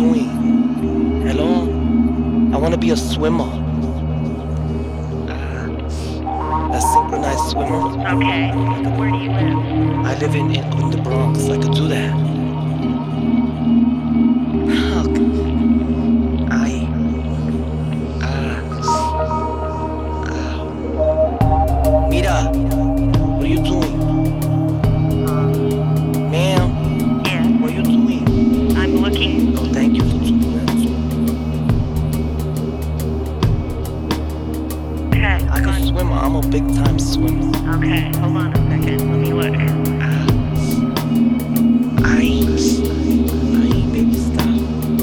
doing? Hello? I want to be a swimmer. A synchronized swimmer. Okay. Where do you live? I live in the Bronx. I could do that. Fuck. I. Mira, what are you doing? Ma'am, Yeah. what are you doing? I'm looking. Oh, thank you for doing that. Okay. I can swim. I'm a big time swimmer. Okay. Hold on a second. Let me look. Baby, stop.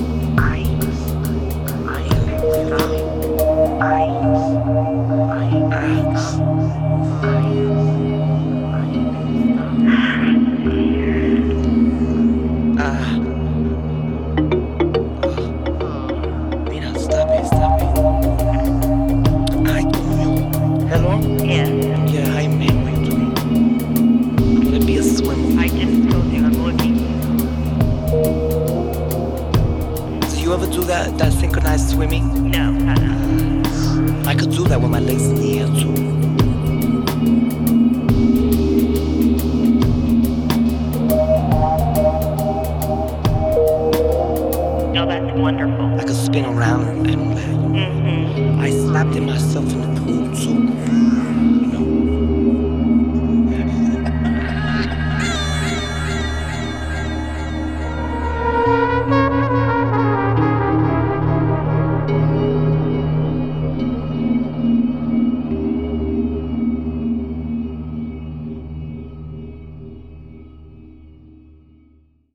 Mira, stop it, stop it. Ay, coño. Hello? Yeah. Yeah, hi, man. What you doing? I'm gonna be a swimmer. I just told you I'm looking. Do you ever do that synchronized swimming? No. I could do that with my legs in the air too. No, that's wonderful. I could spin around and all that. Mm-hmm. I slapped in myself in the pool too.